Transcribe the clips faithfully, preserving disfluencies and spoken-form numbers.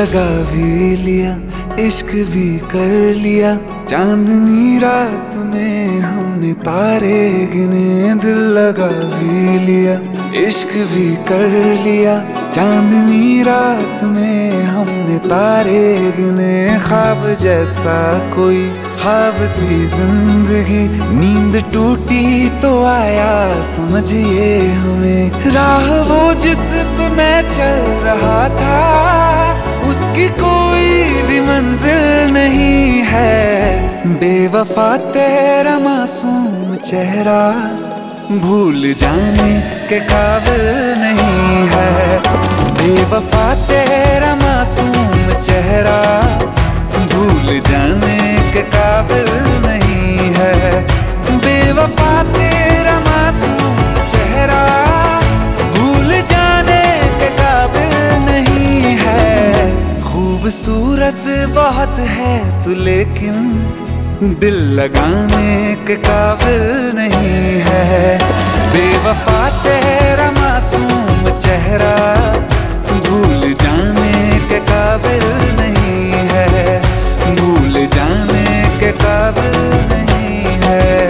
लगा भी लिया, इश्क भी कर लिया। चांदनी रात में हमने तारे गिने, दिल लगा भी लिया, इश्क भी कर लिया। चांदनी रात में हमने तारे गिने, ख्वाब जैसा कोई ख्वाब थी जिंदगी। नींद टूटी तो आया समझिए हमें, राह वो जिस पे मैं चल रहा था, उसकी कोई भी मंजिल नहीं है। बेवफा तेरा मासूम चेहरा भूल जाने के काबिल नहीं है। बेवफा तेरा मासूम चेहरा भूल जाने के काबिल नहीं है। बेवफा तेरा मासूम चेहरा भूल जाने के काबिल नहीं है। खूबसूरत बहुत है तू लेकिन दिल लगाने के काबिल नहीं है। बेवफा तेरा मासूम चेहरा भूल जाने के काबिल नहीं है। भूल जाने के काबिल नहीं है।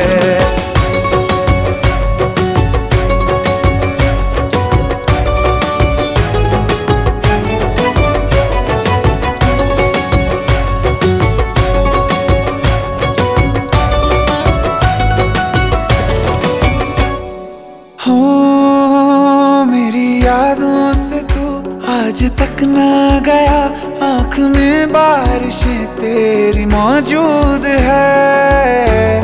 हो मेरी यादों से तू आज तक ना गया, आँख में बारिशें तेरी मौजूद है।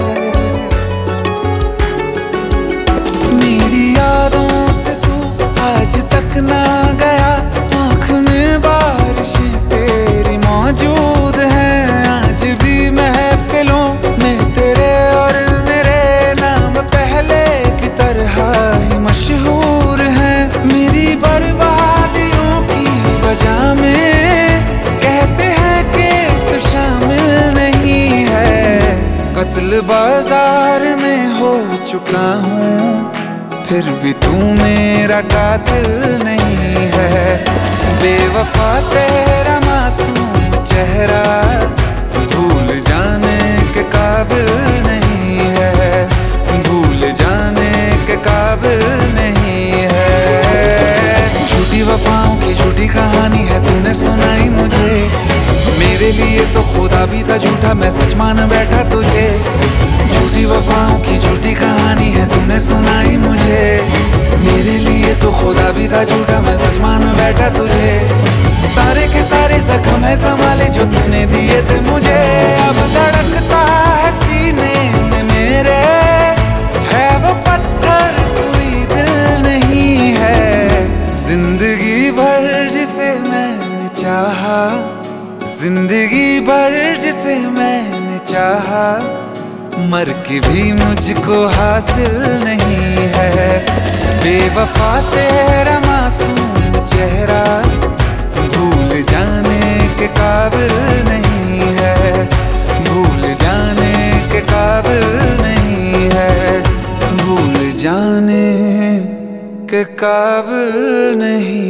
मेरी यादों से तू आज तक ना गया, आँख में बारिशें तेरी मौजूद है। आज भी महफिलों में तेरे और मेरे नाम पहले की तरह ही मशहूर है। मेरी बर्बादियों की वजह में कहते हैं कि तू शामिल नहीं है। कत्ल बाजार में हो चुका हूँ, फिर भी तू मेरा कातिल नहीं है। बेवफा तेरा मासूम चेहरा भूल जाने के काबिल नहीं है। भूल जाने के काबिल नहीं है। झूठी वफाओं की झूठी कहानी है तूने सुनाई मुझे, मेरे लिए तो खुदा भी था झूठा, मैं सच मान बैठा तुझे। झूठी वफाओं की झूठी कहानी है तूने सुनाई मुझे, मेरे लिए तो खुदा भी था झूठा, मैं सच मान बैठा तुझे। सारे के सारे जख्म है संभाले जो तूने दिए थे मुझे, अब धड़कता है सीने में मेरे, है वो पत्थर कोई दिल नहीं है। जिंदगी भर जिसे मैंने चाहा, जिंदगी भर जिसे मैंने चाहा, मर के भी मुझको हासिल नहीं है। बेवफा तेरा मासूम चेहरा भूल जाने के काबिल नहीं है। भूल जाने के काबिल नहीं है। भूल जाने के काबिल नहीं।